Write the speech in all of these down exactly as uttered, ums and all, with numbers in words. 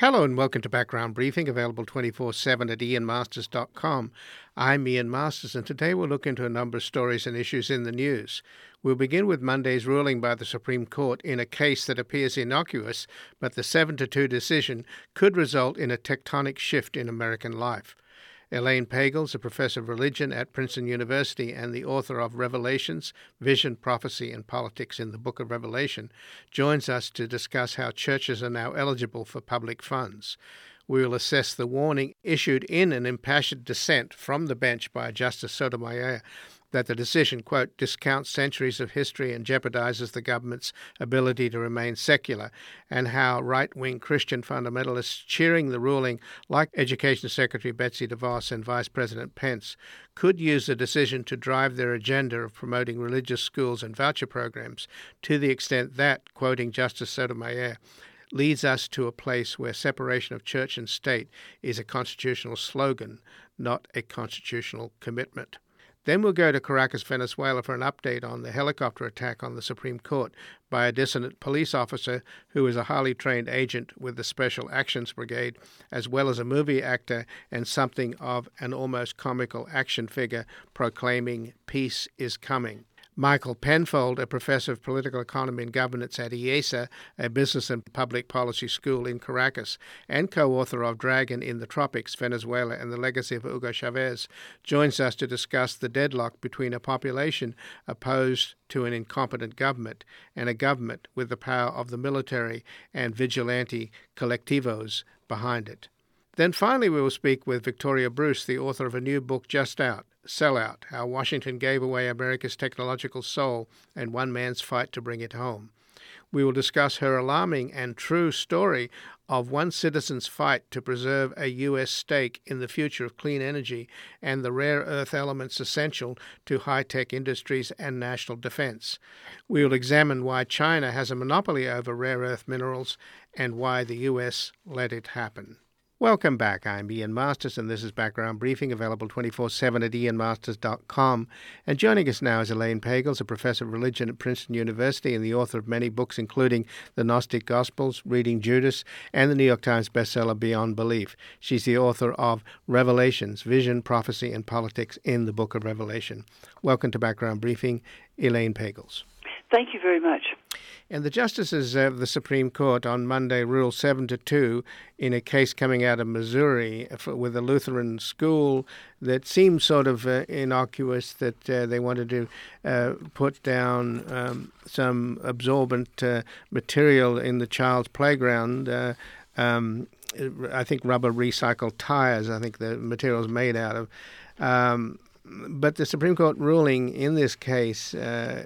Hello and welcome to Background Briefing, available twenty-four seven at ian masters dot com. I'm Ian Masters, and today we'll look into a number of stories and issues in the news. We'll begin with Monday's ruling by the Supreme Court in a case that appears innocuous, but the seven to two decision could result in a tectonic shift in American life. Elaine Pagels, a professor of religion at Princeton University and the author of Revelations, Vision, Prophecy, and Politics in the Book of Revelation, joins us to discuss how churches are now eligible for public funds. We will assess the warning issued in an impassioned dissent from the bench by Justice Sotomayor that the decision, quote, discounts centuries of history and jeopardizes the government's ability to remain secular, and how right-wing Christian fundamentalists cheering the ruling, like Education Secretary Betsy DeVos and Vice President Pence, could use the decision to drive their agenda of promoting religious schools and voucher programs to the extent that, quoting Justice Sotomayor, leads us to a place where separation of church and state is a constitutional slogan, not a constitutional commitment. Then we'll go to Caracas, Venezuela for an update on the helicopter attack on the Supreme Court by a dissident police officer who is a highly trained agent with the Special Actions Brigade, as well as a movie actor and something of an almost comical action figure proclaiming peace is coming. Michael Penfold, a professor of political economy and governance at I E S A, a business and public policy school in Caracas, and co-author of Dragon in the Tropics, Venezuela, and the Legacy of Hugo Chavez, joins us to discuss the deadlock between a population opposed to an incompetent government and a government with the power of the military and vigilante collectivos behind it. Then finally we will speak with Victoria Bruce, the author of a new book just out, Sellout, How Washington Gave Away America's Technological Soul and One Man's Fight to Bring It Home. We will discuss her alarming and true story of one citizen's fight to preserve a U S stake in the future of clean energy and the rare earth elements essential to high-tech industries and national defense. We will examine why China has a monopoly over rare earth minerals and why the U S let it happen. Welcome back. I'm Ian Masters, and this is Background Briefing, available twenty-four seven at ian masters dot com. And joining us now is Elaine Pagels, a professor of religion at Princeton University and the author of many books, including The Gnostic Gospels, Reading Judas, and the New York Times bestseller Beyond Belief. She's the author of Revelations, Vision, Prophecy, and Politics in the Book of Revelation. Welcome to Background Briefing, Elaine Pagels. Thank you very much. And the justices of the Supreme Court on Monday ruled seven to two in a case coming out of Missouri for, with a Lutheran school that seemed sort of uh, innocuous, that uh, they wanted to uh, put down um, some absorbent uh, material in the child's playground. Uh, um, I think rubber recycled tires, I think the material is made out of. Um, But the Supreme Court ruling in this case uh,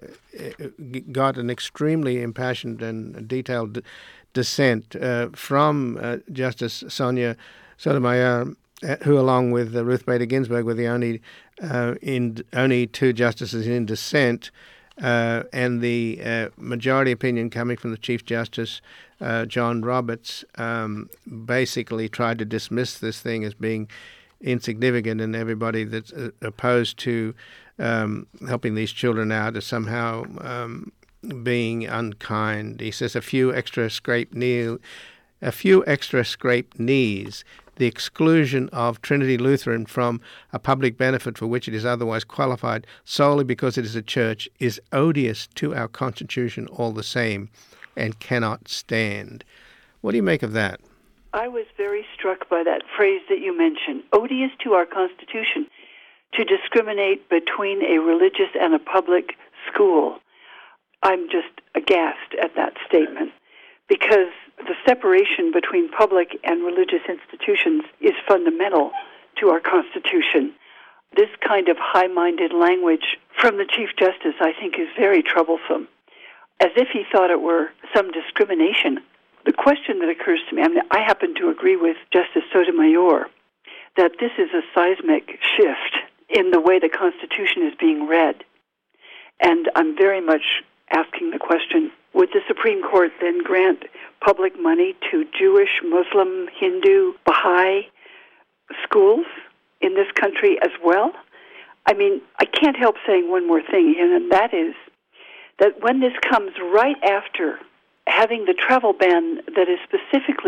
got an extremely impassioned and detailed d- dissent uh, from uh, Justice Sonia Sotomayor, uh, who, along with uh, Ruth Bader Ginsburg, were the only uh, in only two justices in dissent, uh, and the uh, majority opinion coming from the Chief Justice, uh, John Roberts, um, basically tried to dismiss this thing as being insignificant, and everybody that's uh, opposed to um, helping these children out is somehow um, being unkind. He says a few extra scraped knee, a few extra scraped knees, the exclusion of Trinity Lutheran from a public benefit for which it is otherwise qualified solely because it is a church is odious to our Constitution all the same and cannot stand. What do you make of that? I was very struck by that phrase that you mentioned, odious to our Constitution, to discriminate between a religious and a public school. I'm just aghast at that statement, because the separation between public and religious institutions is fundamental to our Constitution. This kind of high-minded language from the Chief Justice, I think, is very troublesome, as if he thought it were some discrimination. The question that occurs to me, I mean, I happen to agree with Justice Sotomayor that this is a seismic shift in the way the Constitution is being read. And I'm very much asking the question, would the Supreme Court then grant public money to Jewish, Muslim, Hindu, Baha'i schools in this country as well? I mean, I can't help saying one more thing, and that is that when this comes right after having the travel ban that is specifically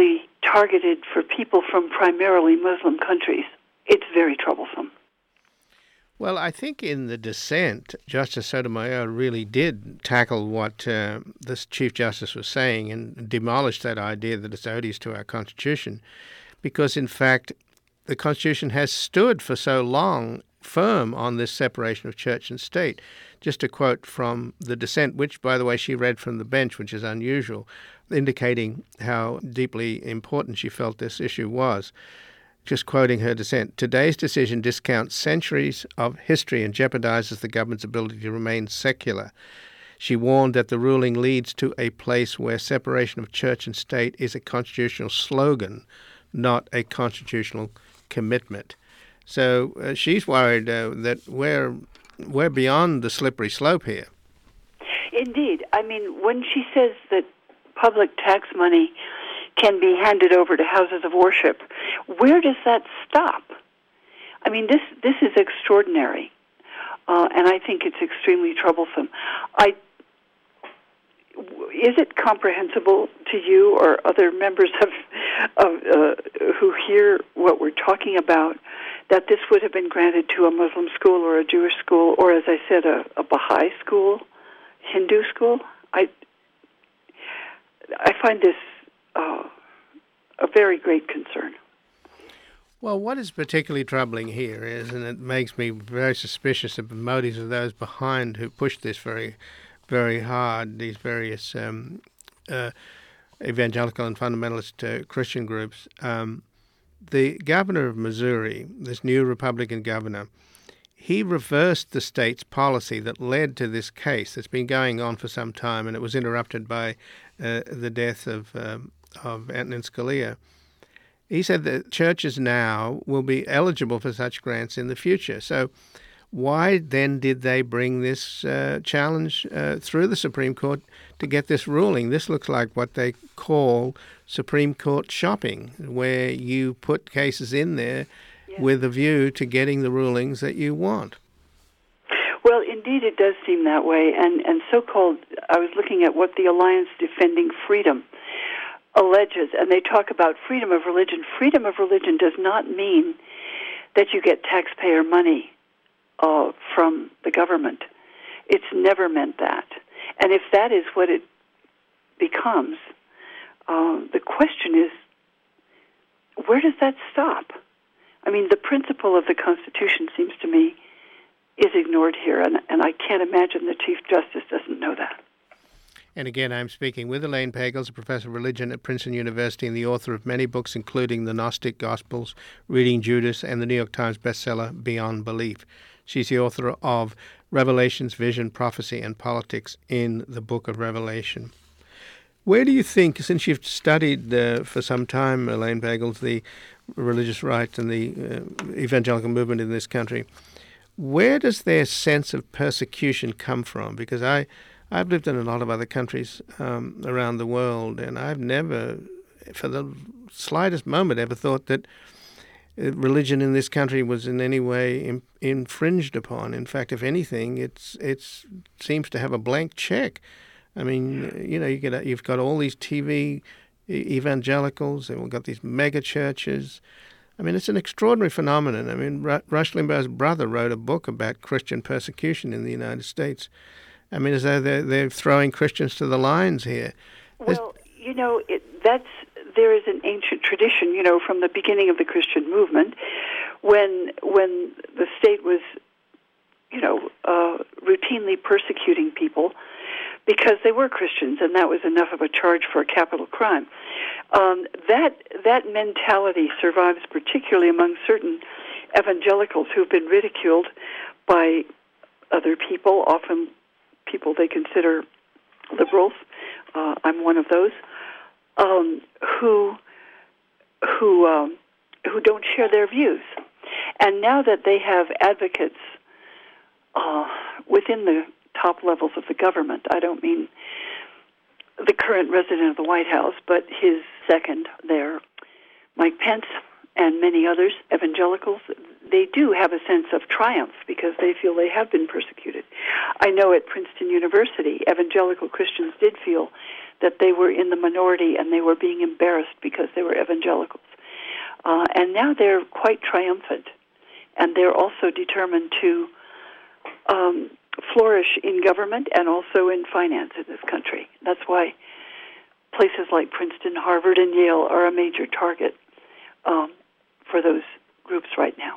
targeted for people from primarily Muslim countries. It's very troublesome. Well, I think in the dissent, Justice Sotomayor really did tackle what uh, this Chief Justice was saying and demolished that idea that it's odious to our Constitution, because, in fact, the Constitution has stood for so long firm on this separation of church and state. Just a quote from the dissent, which, by the way, she read from the bench, which is unusual, indicating how deeply important she felt this issue was. Just quoting her dissent, "Today's decision discounts centuries of history and jeopardizes the government's ability to remain secular. She warned that the ruling leads to a place where separation of church and state is a constitutional slogan, not a constitutional commitment." So uh, she's worried uh, that we're, we're beyond the slippery slope here. Indeed. I mean, when she says that public tax money can be handed over to houses of worship, where does that stop? I mean, this this is extraordinary, uh, and I think it's extremely troublesome. I is it comprehensible to you or other members of of uh, who hear what we're talking about that this would have been granted to a Muslim school or a Jewish school, or, as I said, a, a Baha'i school, Hindu school? I I find this Uh, a very great concern. Well, what is particularly troubling here is, and it makes me very suspicious of the motives of those behind who push this very, very hard, these various um, uh, evangelical and fundamentalist uh, Christian groups. Um, the governor of Missouri, this new Republican governor, he reversed the state's policy that led to this case that's been going on for some time, and it was interrupted by uh, the death of um, of Antonin Scalia. He said that churches now will be eligible for such grants in the future. So why then did they bring this uh, challenge uh, through the Supreme Court to get this ruling? This looks like what they call Supreme Court shopping, where you put cases in there yes. with a view to getting the rulings that you want. Well, indeed, it does seem that way. And, and so-called, I was looking at what the Alliance Defending Freedom alleges, and they talk about freedom of religion. Freedom of religion does not mean that you get taxpayer money uh, from the government. It's never meant that. And if that is what it becomes, uh, the question is, where does that stop? I mean, the principle of the Constitution seems to me is ignored here, and, and I can't imagine the Chief Justice doesn't know that. And again, I'm speaking with Elaine Pagels, a professor of religion at Princeton University and the author of many books, including The Gnostic Gospels, Reading Judas, and the New York Times bestseller Beyond Belief. She's the author of Revelations, Vision, Prophecy, and Politics in the Book of Revelation. Where do you think, since you've studied uh, for some time, Elaine Pagels, the religious right and the uh, evangelical movement in this country, where does their sense of persecution come from? Because I... I've lived in a lot of other countries um, around the world, and I've never, for the slightest moment, ever thought that religion in this country was in any way in, infringed upon. In fact, if anything, it's it's seems to have a blank check. I mean, you know, you get you've got all these T V evangelicals, and we've got these mega churches. I mean, it's an extraordinary phenomenon. I mean, Rush Limbaugh's brother wrote a book about Christian persecution in the United States. I mean, as though they're, they're throwing Christians to the lions here. Well, There's, you know, it, that's there is an ancient tradition, you know, from the beginning of the Christian movement, when when the state was, you know, uh, routinely persecuting people because they were Christians, and that was enough of a charge for a capital crime. Um, that that mentality survives particularly among certain evangelicals who've been ridiculed by other people, often people they consider liberals. Uh, I'm one of those um, who who um, who don't share their views. And now that they have advocates uh, within the top levels of the government, I don't mean the current resident of the White House, but his second there, Mike Pence, and many others, evangelicals, they do have a sense of triumph because they feel they have been persecuted. I know at Princeton University, evangelical Christians did feel that they were in the minority and they were being embarrassed because they were evangelicals. Uh, and now they're quite triumphant, and they're also determined to um, flourish in government and also in finance in this country. That's why places like Princeton, Harvard, and Yale are a major target um, for those groups right now.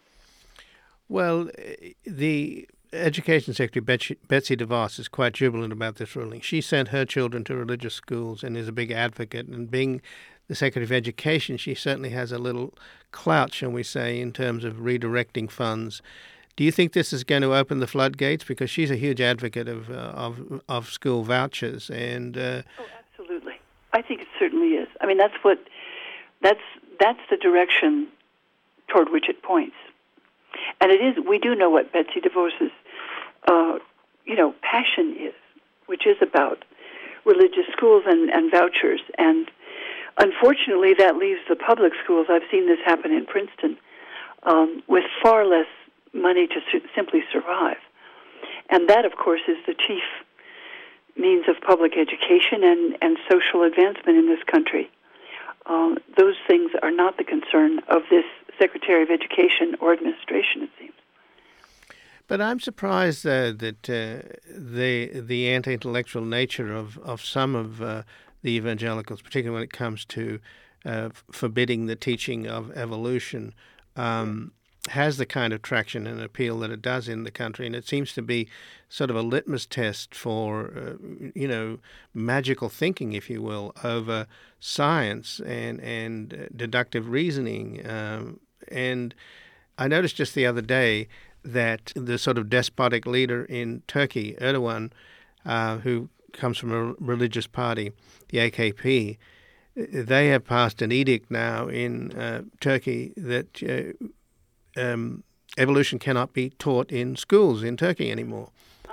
Well, the Education Secretary, Betsy, Betsy DeVos, is quite jubilant about this ruling. She sent her children to religious schools and is a big advocate. And being the Secretary of Education, she certainly has a little clout, shall we say, in terms of redirecting funds. Do you think this is going to open the floodgates? Because she's a huge advocate of uh, of, of school vouchers. And uh, oh, absolutely. I think it certainly is. I mean, that's what that's that's the direction toward which it points. And it is. We do know what Betsy DeVos's, uh, you know, passion is, which is about religious schools and, and vouchers. And unfortunately, that leaves the public schools. I've seen this happen in Princeton um, with far less money to su- simply survive. And that, of course, is the chief means of public education and, and social advancement in this country. Um, those things are not the concern of this Secretary of Education or administration, it seems. But I'm surprised uh, that uh, the the anti-intellectual nature of, of some of uh, the evangelicals, particularly when it comes to uh, forbidding the teaching of evolution, um, has the kind of traction and appeal that it does in the country. And it seems to be sort of a litmus test for, uh, you know, magical thinking, if you will, over science and, and uh, deductive reasoning. Um, and I noticed just the other day that the sort of despotic leader in Turkey, Erdogan, uh, who comes from a religious party, the A K P, they have passed an edict now in uh, Turkey that uh, Um, evolution cannot be taught in schools in Turkey anymore,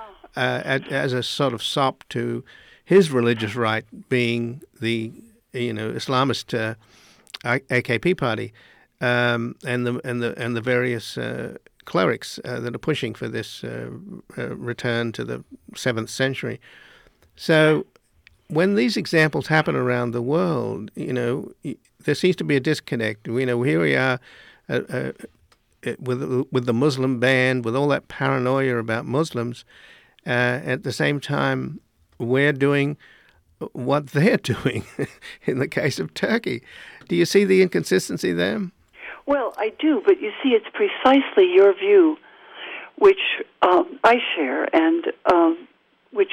uh, as a sort of sop to his religious right, being the you know Islamist uh, A K P party, um, and the and the and the various uh, clerics uh, that are pushing for this uh, uh, return to the seventh century. So, when these examples happen around the world, you know, there seems to be a disconnect. You know, here we are. Uh, uh, With with the Muslim ban, with all that paranoia about Muslims, uh, at the same time, we're doing what they're doing in the case of Turkey. Do you see the inconsistency there? Well, I do, but you see, it's precisely your view, which um, I share, and um, which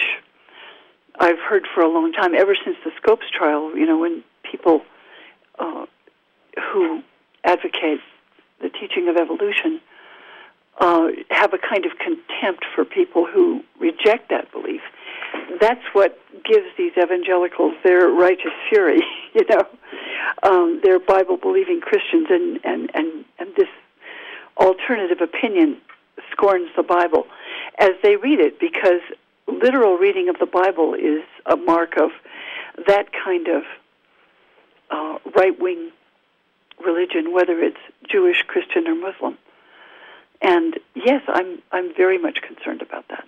I've heard for a long time, ever since the Scopes trial, you know, when people uh, who advocate the teaching of evolution uh, have a kind of contempt for people who reject that belief. That's what gives these evangelicals their righteous fury, you know. Um, they're Bible-believing Christians, and, and, and, and this alternative opinion scorns the Bible as they read it, because literal reading of the Bible is a mark of that kind of uh, right-wing religion, whether it's Jewish, Christian, or Muslim. And yes, I'm I'm very much concerned about that.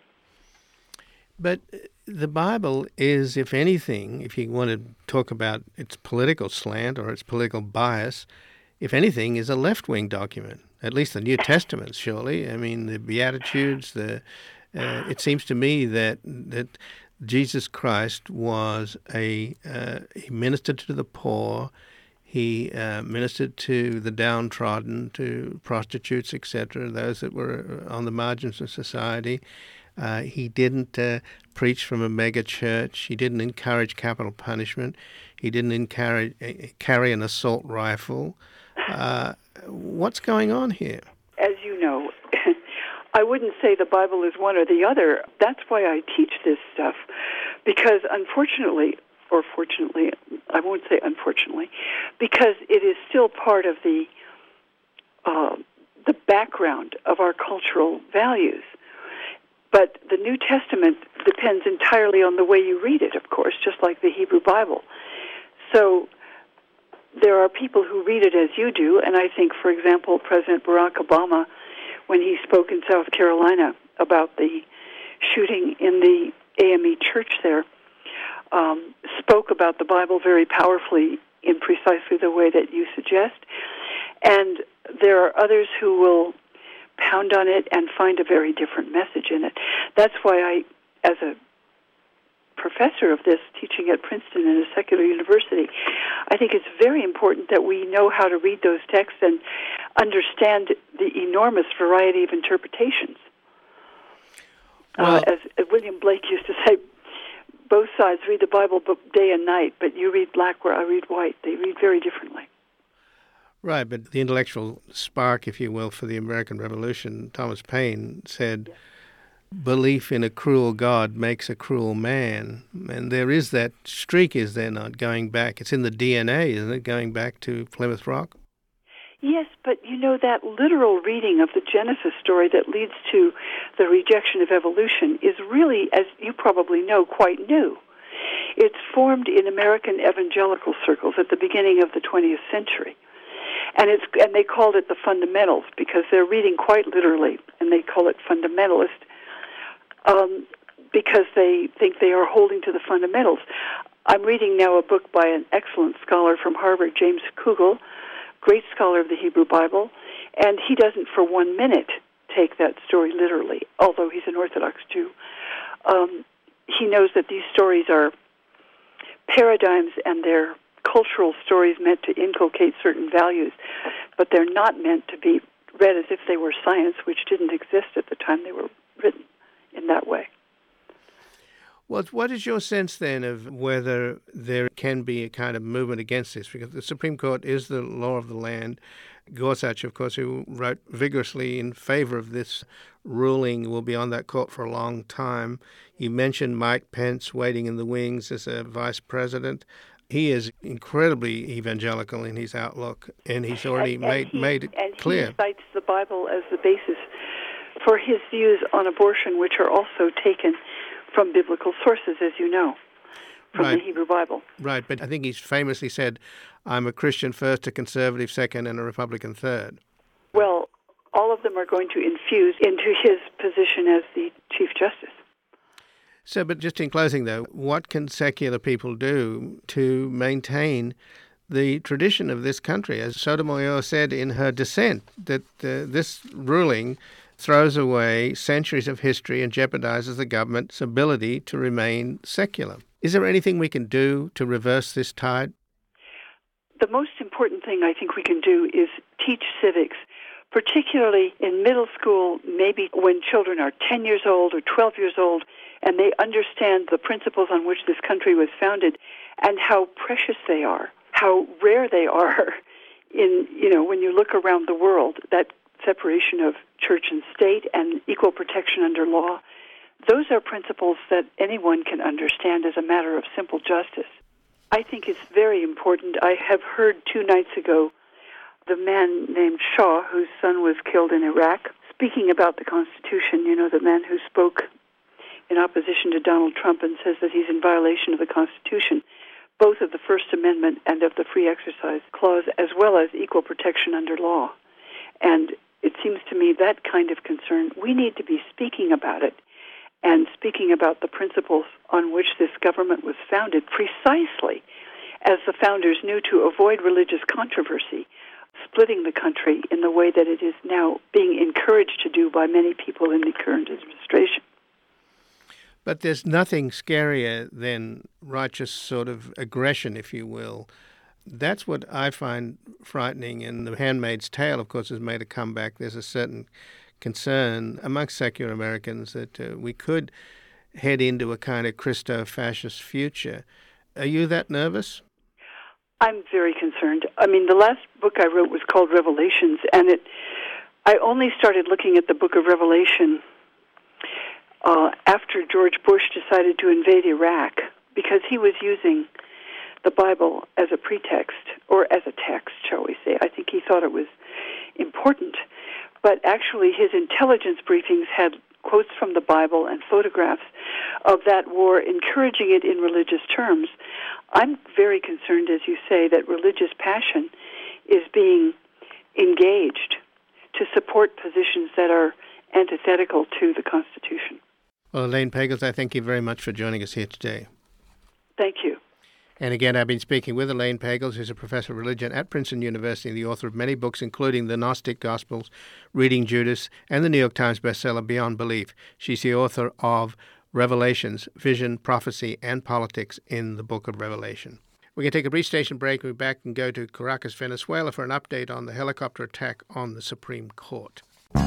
But the Bible is, if anything, if you want to talk about its political slant or its political bias, if anything, is a left-wing document. At least the New Testament, surely. I mean, the Beatitudes. The uh, it seems to me that that Jesus Christ was a uh, he ministered to the poor. He uh, ministered to the downtrodden, to prostitutes, et cetera, those that were on the margins of society. Uh, he didn't uh, preach from a mega church. He didn't encourage capital punishment. He didn't encourage, uh, carry an assault rifle. Uh, what's going on here? As you know, I wouldn't say the Bible is one or the other. That's why I teach this stuff, because unfortunately, or fortunately, I won't say unfortunately, because it is still part of the uh, the background of our cultural values. But the New Testament depends entirely on the way you read it, of course, just like the Hebrew Bible. So there are people who read it as you do, and I think, for example, President Barack Obama, when he spoke in South Carolina about the shooting in the A M E church there, um, spoke about the Bible very powerfully in precisely the way that you suggest. And there are others who will pound on it and find a very different message in it. That's why I, as a professor of this, teaching at Princeton in a secular university, I think it's very important that we know how to read those texts and understand the enormous variety of interpretations. Well, uh, as William Blake used to say, both sides read the Bible day and night, but you read black where I read white. They read very differently. Right, but the intellectual spark, if you will, for the American Revolution, Thomas Paine said, yes, belief in a cruel God makes a cruel man. And there is that streak, is there not, going back? It's in the D N A, isn't it, going back to Plymouth Rock? Yes, but you know, that literal reading of the Genesis story that leads to the rejection of evolution is really, as you probably know, quite new. It's formed in American evangelical circles at the beginning of the twentieth century. And it's and they called it the fundamentals because they're reading quite literally, and they call it fundamentalist um, because they think they are holding to the fundamentals. I'm reading now a book by an excellent scholar from Harvard, James Kugel, great scholar of the Hebrew Bible, and he doesn't for one minute take that story literally, although he's an Orthodox Jew. Um, he knows that these stories are paradigms and they're cultural stories meant to inculcate certain values, but they're not meant to be read as if they were science, which didn't exist at the time they were written in that way. Well, what is your sense then of whether there can be a kind of movement against this? Because the Supreme Court is the law of the land. Gorsuch, of course, who wrote vigorously in favor of this ruling, will be on that court for a long time. You mentioned Mike Pence waiting in the wings as a vice president. He is incredibly evangelical in his outlook, and he's already and, and made he, made it and clear. And he cites the Bible as the basis for his views on abortion, which are also taken from biblical sources, as you know, from right. the Hebrew Bible. Right, but I think he's famously said, I'm a Christian first, a conservative second, and a Republican third. Well, all of them are going to infuse into his position as the Chief Justice. So, but just in closing, though, what can secular people do to maintain the tradition of this country? As Sotomayor said in her dissent, that uh, this ruling throws away centuries of history and jeopardizes the government's ability to remain secular. Is there anything we can do to reverse this tide? The most important thing I think we can do is teach civics, particularly in middle school, maybe when children are ten years old or twelve years old, and they understand the principles on which this country was founded and how precious they are, how rare they are in, you know, when you look around the world, that separation of church and state and equal protection under law. Those are principles that anyone can understand as a matter of simple justice. I think it's very important. I have heard two nights ago the man named Shaw, whose son was killed in Iraq, speaking about the Constitution, you know, the man who spoke in opposition to Donald Trump and says that he's in violation of the Constitution, both of the First Amendment and of the Free Exercise Clause, as well as equal protection under law. And it seems to me that kind of concern, we need to be speaking about it and speaking about the principles on which this government was founded precisely as the founders knew to avoid religious controversy, splitting the country in the way that it is now being encouraged to do by many people in the current administration. But there's nothing scarier than righteous sort of aggression, if you will. That's what I find frightening. And The Handmaid's Tale, of course, has made a comeback. There's a certain concern amongst secular Americans that uh, we could head into a kind of Christo-fascist future. Are you that nervous? I'm very concerned. I mean, the last book I wrote was called Revelations, and it I only started looking at the book of Revelation uh, after George Bush decided to invade Iraq, because he was using the Bible as a pretext, or as a text, shall we say. I think he thought it was important. But actually, his intelligence briefings had quotes from the Bible and photographs of that war, encouraging it in religious terms. I'm very concerned, as you say, that religious passion is being engaged to support positions that are antithetical to the Constitution. Well, Elaine Pagels, I thank you very much for joining us here today. Thank you. And again, I've been speaking with Elaine Pagels, who's a professor of religion at Princeton University and the author of many books, including The Gnostic Gospels, Reading Judas, and the New York Times bestseller Beyond Belief. She's the author of Revelations, Vision, Prophecy, and Politics in the Book of Revelation. We're going to take a brief station break. We'll be back and go to Caracas, Venezuela for an update on the helicopter attack on the Supreme Court.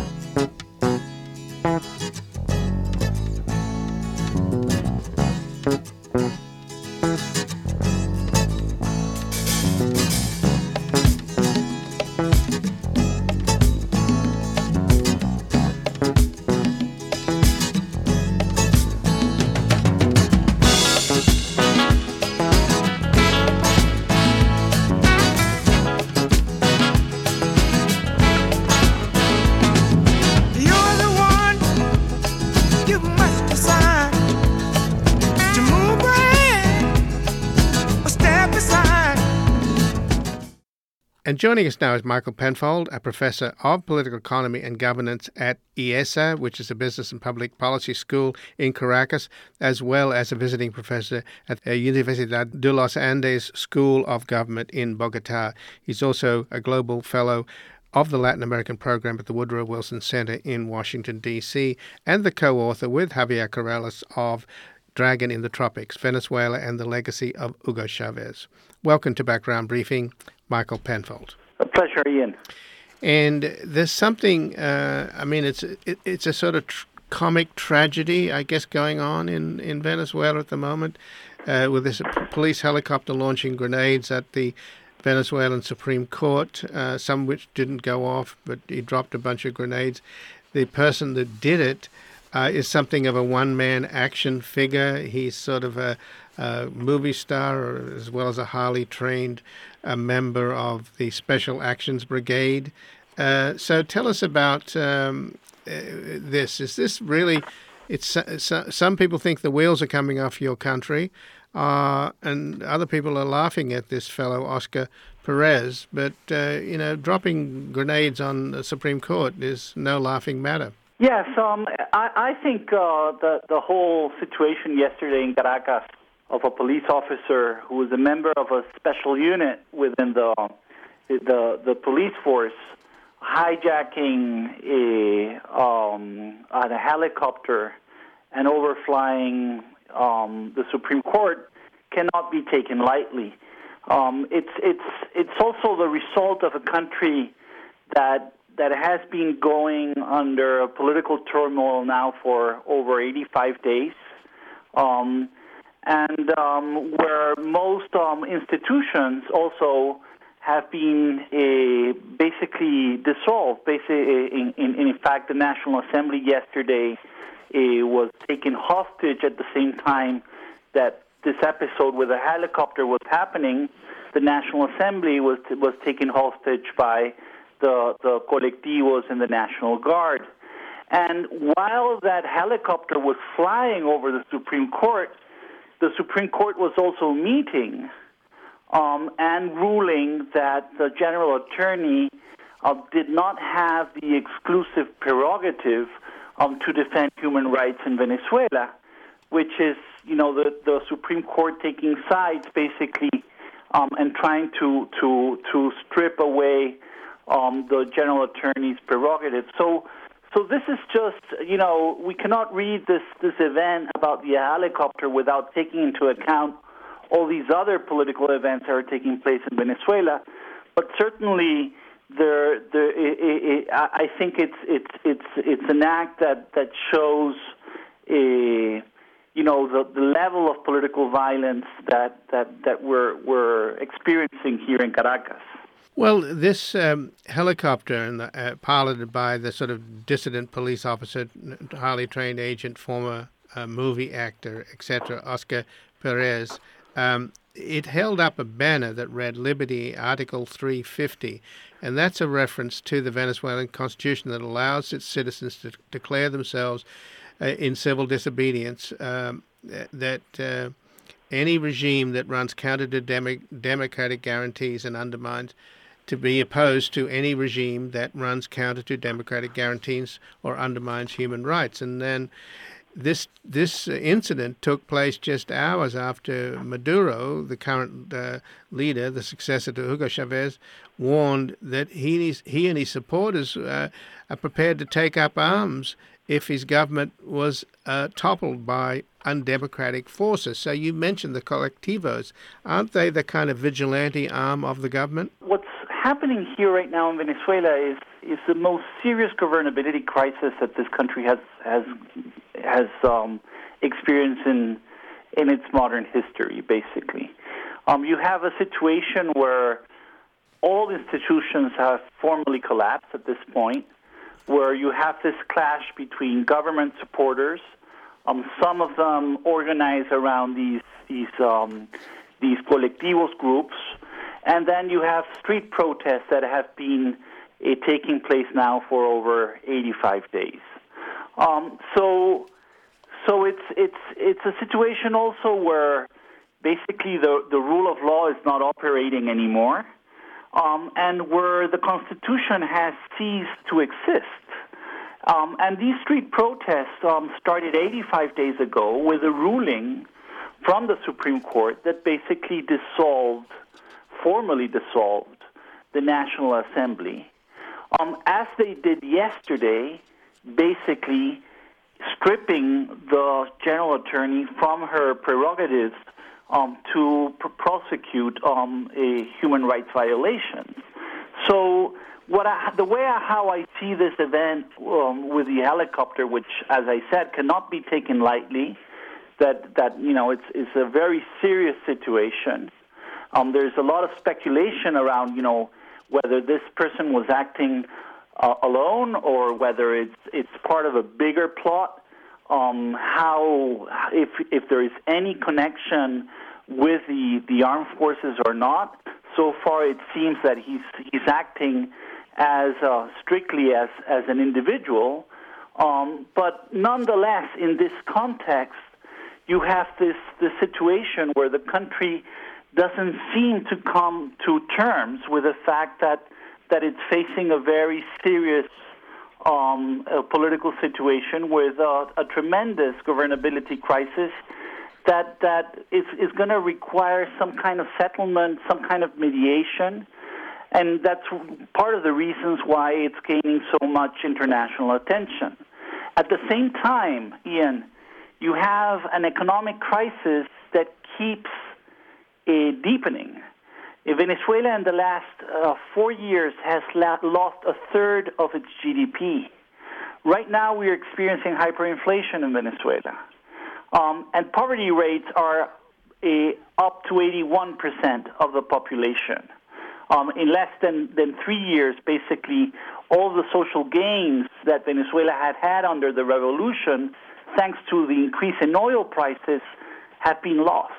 And joining us now is Michael Penfold, a professor of political economy and governance at I E S A, which is a business and public policy school in Caracas, as well as a visiting professor at the Universidad de los Andes School of Government in Bogota. He's also a global fellow of the Latin American program at the Woodrow Wilson Center in Washington, D C, and the co-author with Javier Corrales of Dragon in the Tropics, Venezuela and the Legacy of Hugo Chavez. Welcome to Background Briefing, Michael Penfold. A pleasure, Ian. And there's something, uh, I mean, it's it, it's a sort of tr- comic tragedy, I guess, going on in, in Venezuela at the moment, uh, with this police helicopter launching grenades at the Venezuelan Supreme Court, uh, some which didn't go off, but he dropped a bunch of grenades. The person that did it uh, is something of a one-man action figure. He's sort of a, a movie star, or, as well as a highly trained a member of the Special Actions Brigade. Uh, so tell us about um, uh, this. Is this really, it's uh, some people think the wheels are coming off your country, uh, and other people are laughing at this fellow, Oscar Perez, but, uh, you know, dropping grenades on the Supreme Court is no laughing matter. Yes, um, I, I think uh, the, the whole situation yesterday in Caracas of a police officer who was a member of a special unit within the the, the police force hijacking a, um, a helicopter and overflying um, the Supreme Court cannot be taken lightly. Um, it's it's it's also the result of a country that that has been going under a political turmoil now for over eighty-five days. Um, and um, where most um, institutions also have been uh, basically dissolved. Basically, in, in, in fact, the National Assembly yesterday uh, was taken hostage at the same time that this episode with a helicopter was happening. The National Assembly was was taken hostage by the, the colectivos and the National Guard. And while that helicopter was flying over the Supreme Court, the Supreme Court was also meeting um, and ruling that the general attorney uh, did not have the exclusive prerogative um, to defend human rights in Venezuela, which is, you know, the, the Supreme Court taking sides basically um, and trying to to to strip away um, the general attorney's prerogative. So. So this is just, you know, we cannot read this, this event about the helicopter without taking into account all these other political events that are taking place in Venezuela. But certainly, there, there, it, it, I think it's it's it's it's an act that that shows, a, you know, the, the level of political violence that that that we're we're experiencing here in Caracas. Well, this um, helicopter, and uh, piloted by the sort of dissident police officer, highly trained agent, former uh, movie actor, et cetera, Oscar Perez, um, it held up a banner that read Liberty, Article three fifty, and that's a reference to the Venezuelan Constitution that allows its citizens to declare themselves uh, in civil disobedience, um, that uh, any regime that runs counter to demo- democratic guarantees and undermines to be opposed to any regime that runs counter to democratic guarantees or undermines human rights. And then this this incident took place just hours after Maduro, the current uh, leader, the successor to Hugo Chavez, warned that he he and his supporters uh, are prepared to take up arms if his government was uh, toppled by undemocratic forces. So you mentioned the colectivos. Aren't they the kind of vigilante arm of the government? What's happening here right now in Venezuela is is the most serious governability crisis that this country has has has um, experienced in in its modern history. Basically, um, you have a situation where all institutions have formally collapsed at this point, where you have this clash between government supporters, um, some of them organized around these these um, these colectivos groups, and then you have street protests that have been uh, taking place now for over eighty-five days. Um, so, so it's it's it's a situation also where basically the the rule of law is not operating anymore. Um, and where the Constitution has ceased to exist. Um, and these street protests um, started eighty-five days ago with a ruling from the Supreme Court that basically dissolved, formally dissolved, the National Assembly, um, as they did yesterday, basically stripping the General Attorney from her prerogatives Um, to pr- prosecute um, a human rights violations. So, what I, the way I, how I see this event um, with the helicopter, which, as I said, cannot be taken lightly, that that you know it's it's a very serious situation. Um, there's a lot of speculation around you know whether this person was acting uh, alone or whether it's it's part of a bigger plot. Um, how, if if there is any connection with the, the armed forces or not. So far, it seems that he's he's acting as uh, strictly as as an individual. Um, but nonetheless, in this context, you have this this situation where the country doesn't seem to come to terms with the fact that that it's facing a very serious Um, a political situation with uh, a tremendous governability crisis that that is, is going to require some kind of settlement, some kind of mediation, and that's part of the reasons why it's gaining so much international attention. At the same time, Ian, you have an economic crisis that keeps uh, deepening. Venezuela in the last uh, four years has la- lost a third of its G D P. Right now we are experiencing hyperinflation in Venezuela. Um, and poverty rates are uh, up to eighty-one percent of the population. Um, in less than, than three years, basically, all the social gains that Venezuela had had under the revolution, thanks to the increase in oil prices, have been lost.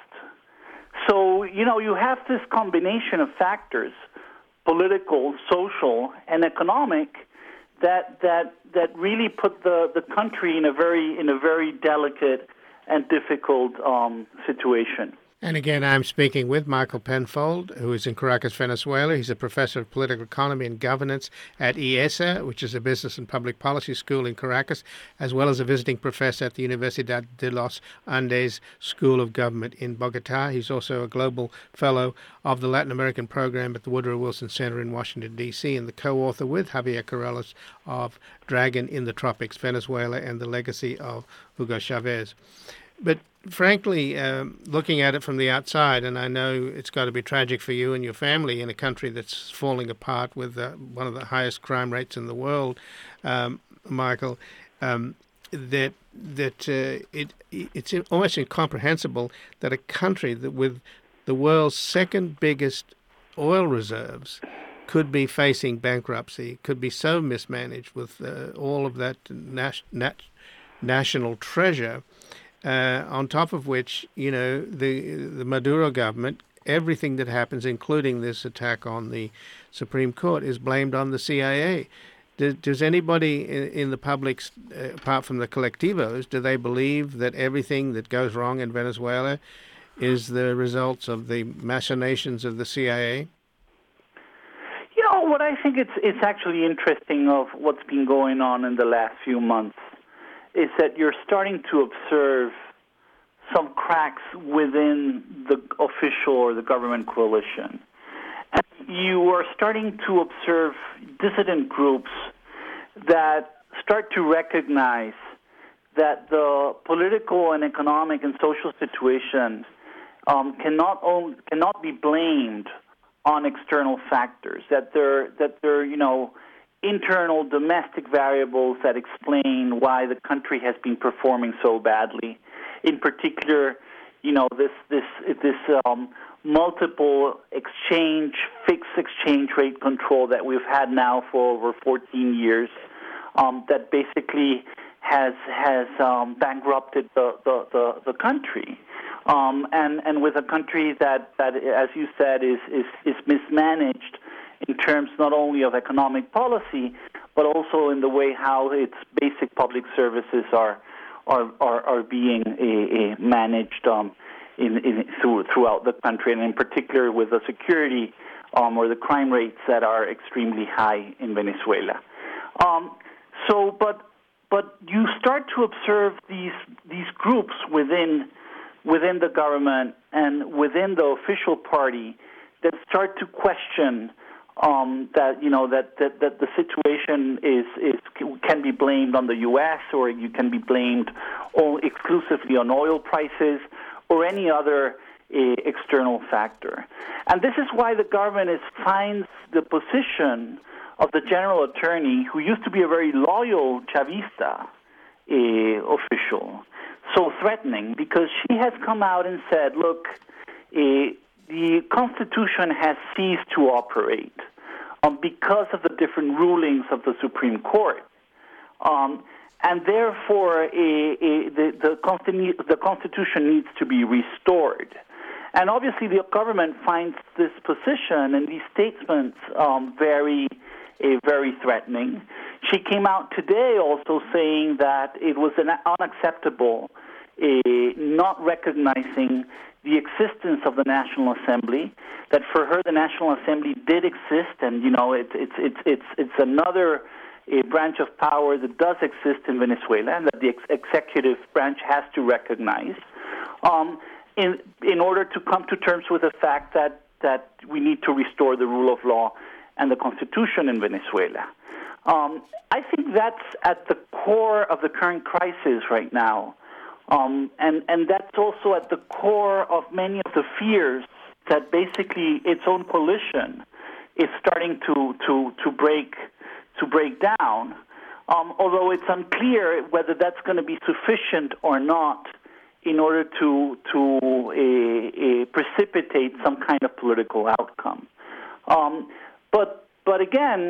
So, you know, you have this combination of factors, political, social, and economic, that that that really put the, the country in a very in a very delicate and difficult um, situation. And again, I'm speaking with Michael Penfold, who is in Caracas, Venezuela. He's a professor of political economy and governance at I E S A, which is a business and public policy school in Caracas, as well as a visiting professor at the Universidad de los Andes School of Government in Bogota. He's also a global fellow of the Latin American program at the Woodrow Wilson Center in Washington, D C, and the co-author with Javier Corrales of Dragon in the Tropics, Venezuela, and the Legacy of Hugo Chavez. But frankly, um, looking at it from the outside, and I know it's got to be tragic for you and your family in a country that's falling apart with uh, one of the highest crime rates in the world, um, Michael, um, that that uh, it it's almost incomprehensible that a country that with the world's second biggest oil reserves could be facing bankruptcy, could be so mismanaged with uh, all of that nas- nat- national treasure. Uh, on top of which, you know, the the Maduro government, everything that happens, including this attack on the Supreme Court, is blamed on the C I A. Does, does anybody in, in the public, uh, apart from the colectivos, do they believe that everything that goes wrong in Venezuela is the results of the machinations of the C I A? You know, what I think it's it's actually interesting of what's been going on in the last few months is that you're starting to observe some cracks within the official or the government coalition. And you are starting to observe dissident groups that start to recognize that the political and economic and social situation um, cannot own, cannot be blamed on external factors. That there that there you know internal domestic variables that explain why the country has been performing so badly. In particular, you know this this this um, multiple exchange fixed exchange rate control that we've had now for over fourteen years. Um, that basically has has um, bankrupted the, the, the, the country, um, and and with a country that, that as you said is, is is mismanaged in terms not only of economic policy but also in the way how its basic public services are are are, are being a, a managed um, in, in through, throughout the country, and in particular with the security um, or the crime rates that are extremely high in Venezuela. Um, so, but. But you start to observe these these groups within within the government and within the official party that start to question um, that you know that, that, that the situation is is can be blamed on the U S or you can be blamed all exclusively on oil prices or any other uh, external factor. And this is why the government is finds the position of the general attorney, who used to be a very loyal Chavista uh, official, so threatening, because she has come out and said, look, uh, the Constitution has ceased to operate um, because of the different rulings of the Supreme Court. Um, and therefore, uh, uh, the, the, Consti- the Constitution needs to be restored. And obviously, the government finds this position and these statements um, very A very threatening. She came out today also saying that it was an unacceptable, uh, not recognizing the existence of the National Assembly. That for her, the National Assembly did exist, and you know, it, it's it's it's it's another uh, branch of power that does exist in Venezuela, and that the ex- executive branch has to recognize, um, in in order to come to terms with the fact that that we need to restore the rule of law and the Constitution in Venezuela. Um, I think that's at the core of the current crisis right now. Um, and, and that's also at the core of many of the fears that basically its own coalition is starting to, to, to, break, to break down, um, although it's unclear whether that's going to be sufficient or not in order to, to uh, uh, precipitate some kind of political outcome. Um, But but again,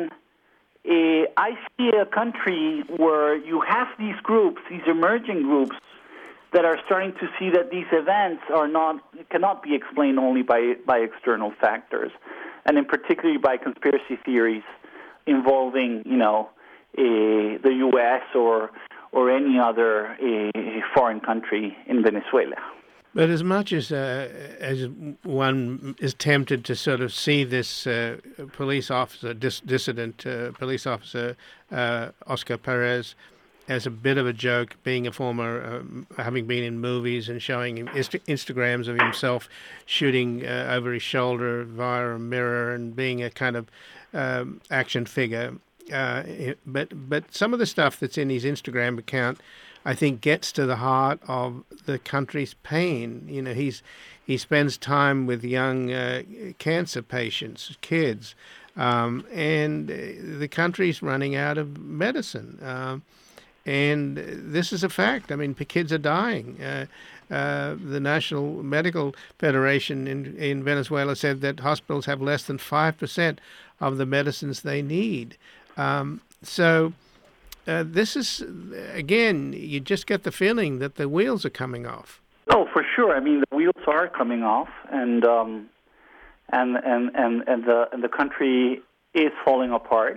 uh, I see a country where you have these groups, these emerging groups, that are starting to see that these events are not cannot be explained only by by external factors, and in particularly by conspiracy theories involving you know uh, the U S or or any other uh, foreign country in Venezuela. But as much as uh, as one is tempted to sort of see this uh, police officer, dis- dissident uh, police officer, uh, Oscar Perez, as a bit of a joke, being a former, uh, having been in movies and showing him inst- Instagrams of himself shooting uh, over his shoulder via a mirror and being a kind of um, action figure. Uh, but but some of the stuff that's in his Instagram account, I think, gets to the heart of the country's pain. You know, he's he spends time with young uh, cancer patients, kids, um, and the country's running out of medicine. Uh, and this is a fact. I mean, kids are dying. Uh, uh, the National Medical Federation in, in Venezuela said that hospitals have less than five percent of the medicines they need. Um, so... Uh, this is, again, you just get the feeling that the wheels are coming off. Oh, for sure. I mean, the wheels are coming off, and um, and and and and the and the country is falling apart,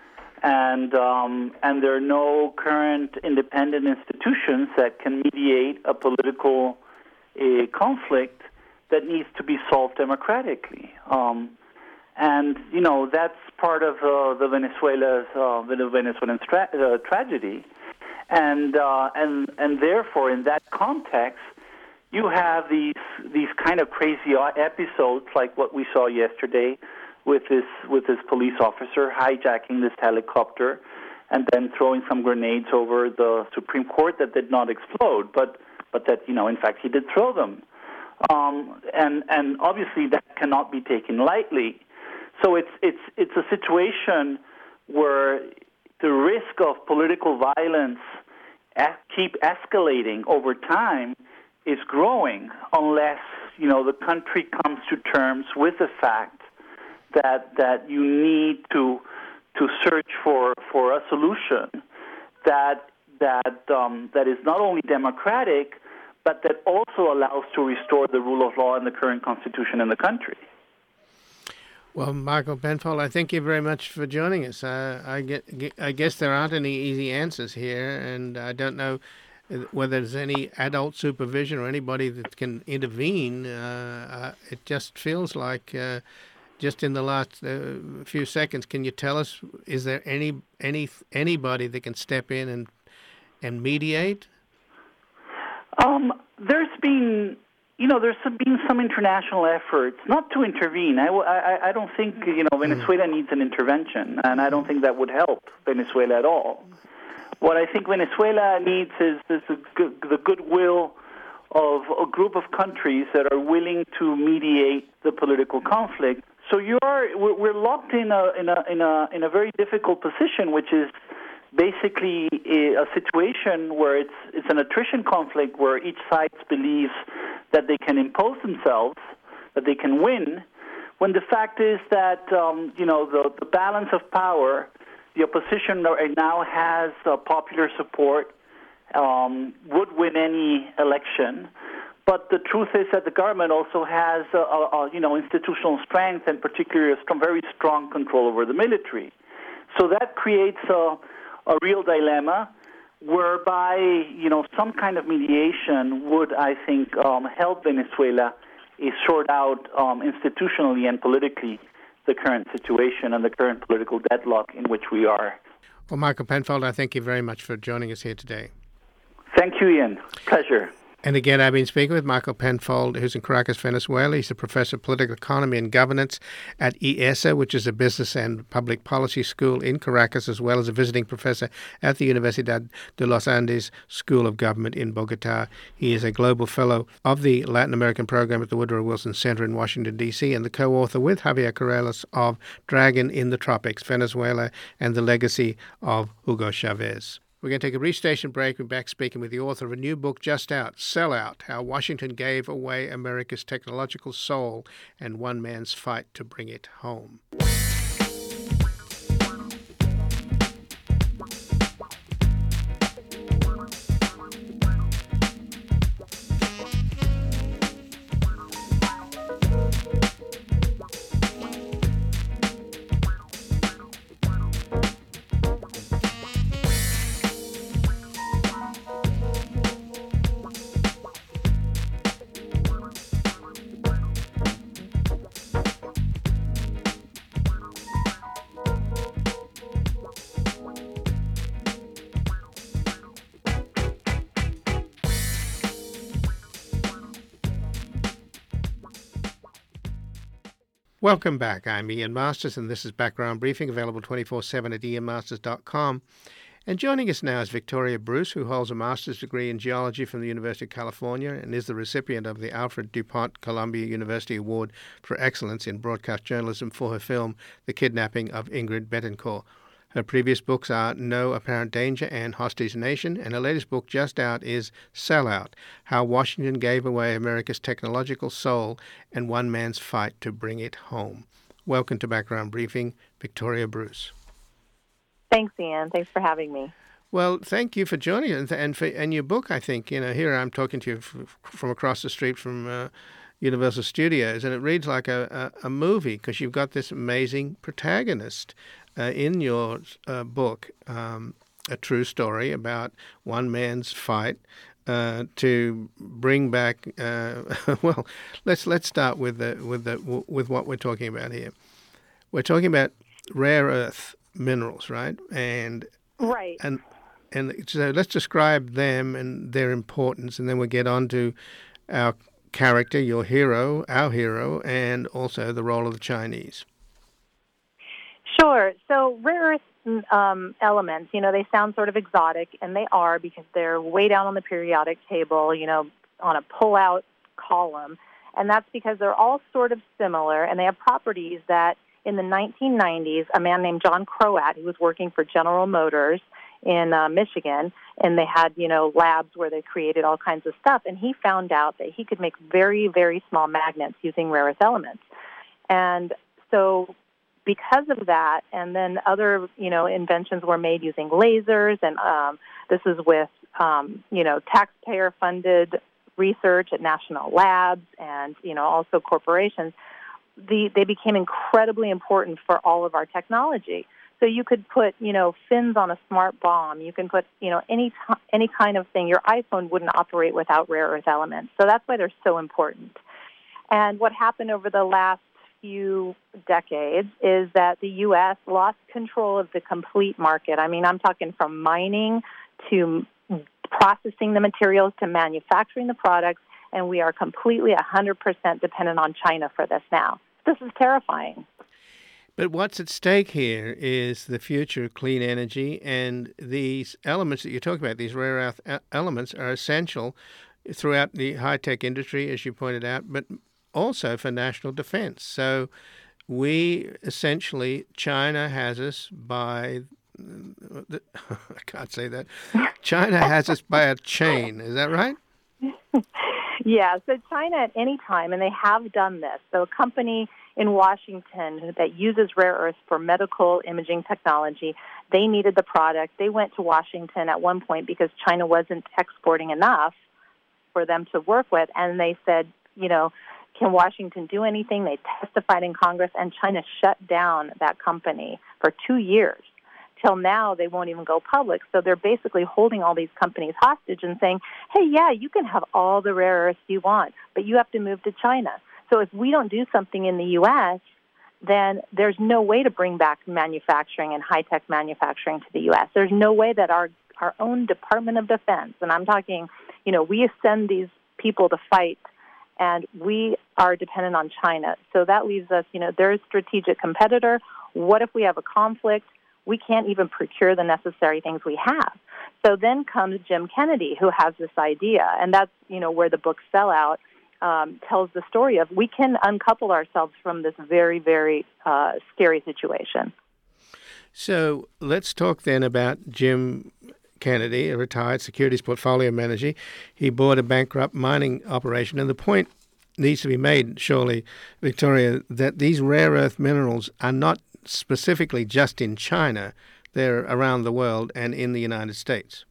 and um, and there are no current independent institutions that can mediate a political uh, conflict that needs to be solved democratically. Um, And, you know, that's part of uh, the Venezuela's, uh, the Venezuelan tra- uh, tragedy. And uh, and and therefore, in that context, you have these these kind of crazy episodes like what we saw yesterday with this with this police officer hijacking this helicopter and then throwing some grenades over the Supreme Court that did not explode, but but that, you know, in fact, he did throw them. Um, and and obviously that cannot be taken lightly. So it's it's it's a situation where the risk of political violence keep escalating over time is growing unless, you know, the country comes to terms with the fact that that you need to to search for, for a solution that that um, that is not only democratic, but that also allows to restore the rule of law in the current constitution in the country. Well, Michael Penfold, I thank you very much for joining us. Uh, I, get, I guess there aren't any easy answers here, and I don't know whether there's any adult supervision or anybody that can intervene. Uh, uh, it just feels like, uh, just in the last uh, few seconds, can you tell us, is there any any anybody that can step in and and mediate? Um, there's been, you know, there's some, been some international efforts not to intervene. I, I, I don't think, you know, Venezuela needs an intervention, and I don't think that would help Venezuela at all. What I think Venezuela needs is, is the, good, the goodwill of a group of countries that are willing to mediate the political conflict. So you are, we're, we're locked in a in a in a in a very difficult position, which is basically a, a situation where it's it's an attrition conflict where each side believes that they can impose themselves, that they can win, when the fact is that um, you know the, the balance of power, the opposition right now has uh, popular support, um, would win any election, but the truth is that the government also has uh, uh, you know institutional strength and particularly a strong, very strong control over the military. So that creates a a real dilemma whereby, you know, some kind of mediation would, I think, um, help Venezuela is sort out um, institutionally and politically the current situation and the current political deadlock in which we are. Well, Michael Penfold, I thank you very much for joining us here today. Thank you, Ian. Pleasure. And again, I've been speaking with Michael Penfold, who's in Caracas, Venezuela. He's a professor of political economy and governance at I E S A, which is a business and public policy school in Caracas, as well as a visiting professor at the Universidad de los Andes School of Government in Bogota. He is a global fellow of the Latin American program at the Woodrow Wilson Center in Washington, D C, and the co-author with Javier Corrales of Dragon in the Tropics, Venezuela, and the Legacy of Hugo Chavez. We're going to take a brief station break. We're back speaking with the author of a new book just out, Sell Out, How Washington Gave Away America's Technological Soul and One Man's Fight to Bring It Home. Welcome back. I'm Ian Masters, and this is Background Briefing, available twenty-four seven at ian masters dot com. And joining us now is Victoria Bruce, who holds a master's degree in geology from the University of California and is the recipient of the Alfred DuPont Columbia University Award for Excellence in Broadcast Journalism for her film The Kidnapping of Ingrid Betancourt. Her previous books are No Apparent Danger and Hostage Nation, and her latest book just out is Sell Out, How Washington Gave Away America's Technological Soul and One Man's Fight to Bring It Home. Welcome to Background Briefing, Victoria Bruce. Thanks, Ian. Thanks for having me. Well, thank you for joining us. And for and your book, I think, you know, here I'm talking to you f- from across the street from uh, Universal Studios, and it reads like a, a, a movie because you've got this amazing protagonist uh, in your uh, book, um, a true story about one man's fight uh, to bring back. Uh, well, let's let's start with the with the with what we're talking about here. We're talking about rare earth minerals, right? And right. And and so let's describe them and their importance, and then we'll get on to our character, your hero, our hero, and also the role of the Chinese. Sure. So rare earth um, elements, you know, they sound sort of exotic, and they are because they're way down on the periodic table, you know, on a pull-out column. And that's because they're all sort of similar, and they have properties that in the nineteen nineties, a man named John Croat, who was working for General Motors in uh, Michigan, and they had, you know, labs where they created all kinds of stuff, and he found out that he could make very, very small magnets using rare earth elements. And so because of that, and then other, you know, inventions were made using lasers, and um, this is with, um, you know, taxpayer-funded research at national labs and, you know, also corporations. The, they became incredibly important for all of our technology. So you could put, you know, fins on a smart bomb. You can put, you know, any t- any kind of thing. Your iPhone wouldn't operate without rare earth elements. So that's why they're so important. And what happened over the last few decades is that the U S lost control of the complete market. I mean, I'm talking from mining to processing the materials to manufacturing the products, and we are completely one hundred percent dependent on China for this now. This is terrifying. But what's at stake here is the future of clean energy, and these elements that you're talking about, these rare earth elements, are essential throughout the high-tech industry, as you pointed out, but also for national defense. So we essentially, China has us by, I can't say that, China has us by a chain. Is that right? Yeah, so China at any time, and they have done this. So a company in Washington that uses rare earths for medical imaging technology, they needed the product. They went to Washington at one point because China wasn't exporting enough for them to work with, and they said, you know, can Washington do anything? They testified in Congress, and China shut down that company for two years. Till now, they won't even go public. So they're basically holding all these companies hostage and saying, hey, yeah, you can have all the rare earths you want, but you have to move to China. So if we don't do something in the U S, then there's no way to bring back manufacturing and high-tech manufacturing to the U S. There's no way that our, our own Department of Defense, and I'm talking, you know, we send these people to fight, and we are dependent on China. So that leaves us, you know, they're a strategic competitor. What if we have a conflict? We can't even procure the necessary things we have. So then comes Jim Kennedy, who has this idea, and that's, you know, where the book Sellout um, tells the story of we can uncouple ourselves from this very, very uh, scary situation. So let's talk then about Jim Kennedy, a retired securities portfolio manager. He bought a bankrupt mining operation, and the point needs to be made, surely, Victoria, that these rare earth minerals are not specifically just in China. They're around the world and in the United States.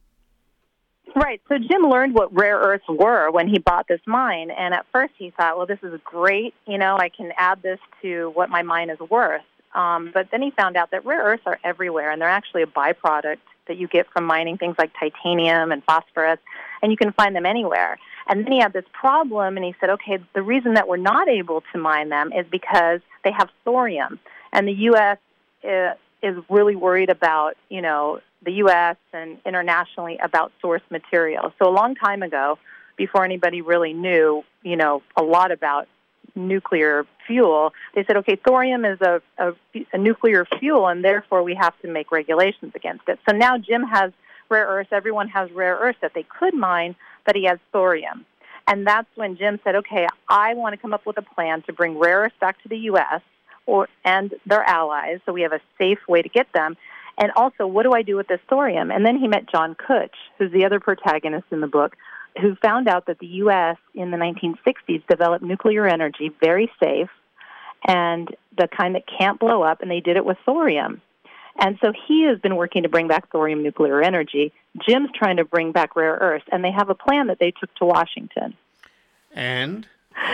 Right. So Jim learned what rare earths were when he bought this mine. And at first he thought, well, this is great. You know, I can add this to what my mine is worth. Um, but then he found out that rare earths are everywhere, and they're actually a byproduct that you get from mining things like titanium and phosphorus, and you can find them anywhere. And then he had this problem, and he said, okay, the reason that we're not able to mine them is because they have thorium. And the U S is, is really worried about, you know, the U S and internationally about source material. So a long time ago, before anybody really knew, you know, a lot about nuclear fuel, they said, okay, thorium is a, a, a nuclear fuel, and therefore we have to make regulations against it. So now Jim has rare earths. Everyone has rare earths that they could mine, but he has thorium. And that's when Jim said, okay, I want to come up with a plan to bring rare earths back to the U S or and their allies, so we have a safe way to get them. And also, what do I do with this thorium? And then he met John Kutch, who's the other protagonist in the book, who found out that the U S in the nineteen sixties developed nuclear energy, very safe, and the kind that can't blow up, and they did it with thorium. And so he has been working to bring back thorium nuclear energy. Jim's trying to bring back rare earths, and they have a plan that they took to Washington. And?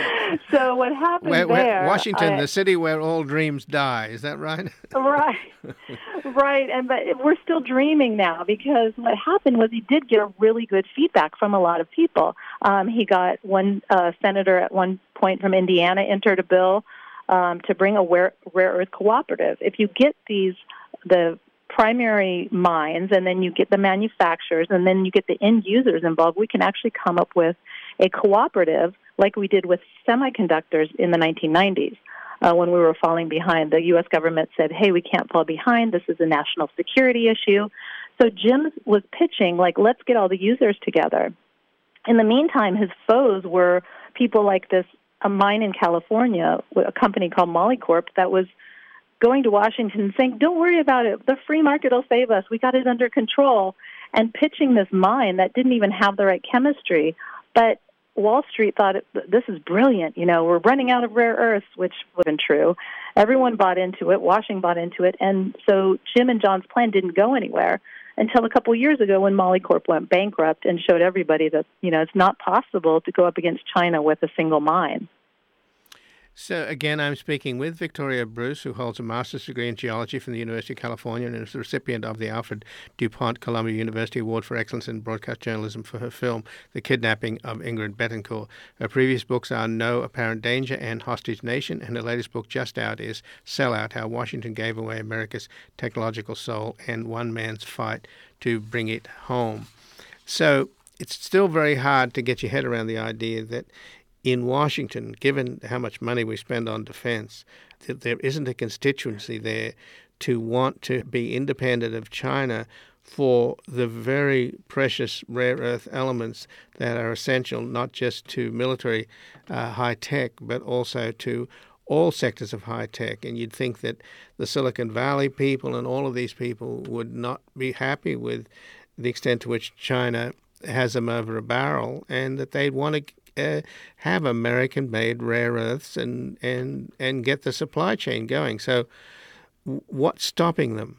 So what happened where, where, there... Washington, I, the city where all dreams die. Is that right? Right. Right. And but we're still dreaming now, because what happened was he did get a really good feedback from a lot of people. Um, he got one uh, senator at one point from Indiana entered a bill um, to bring a rare, rare earth cooperative. If you get these, the primary mines, and then you get the manufacturers, and then you get the end users involved, we can actually come up with a cooperative like we did with semiconductors in the nineteen nineties. Uh, when we were falling behind, the U S government said, hey, we can't fall behind. This is a national security issue. So Jim was pitching, like, let's get all the users together. In the meantime, his foes were people like this, a mine in California, a company called Molycorp, that was going to Washington and saying, don't worry about it. The free market will save us. We got it under control. And pitching this mine that didn't even have the right chemistry. But Wall Street thought, this is brilliant. You know, we're running out of rare earths, which wasn't true. Everyone bought into it. Washington bought into it. And so Jim and John's plan didn't go anywhere until a couple of years ago when Molycorp went bankrupt and showed everybody that, you know, it's not possible to go up against China with a single mine. So, again, I'm speaking with Victoria Bruce, who holds a master's degree in geology from the University of California and is the recipient of the Alfred DuPont Columbia University Award for Excellence in Broadcast Journalism for her film, The Kidnapping of Ingrid Betancourt. Her previous books are No Apparent Danger and Hostage Nation, and her latest book just out is Sellout, How Washington Gave Away America's Technological Soul and One Man's Fight to Bring It Home. So it's still very hard to get your head around the idea that in Washington, given how much money we spend on defense, that there isn't a constituency there to want to be independent of China for the very precious rare earth elements that are essential not just to military uh, high tech, but also to all sectors of high tech. And you'd think that the Silicon Valley people and all of these people would not be happy with the extent to which China has them over a barrel, and that they'd want to Uh, have American-made rare earths and, and, and get the supply chain going. So w- what's stopping them?